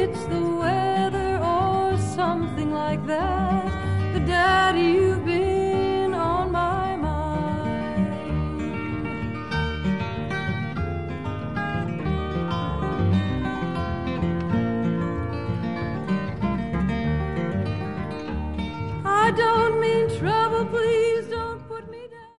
it's the weather or something like that. But Daddy, you've been on my mind. I don't mean trouble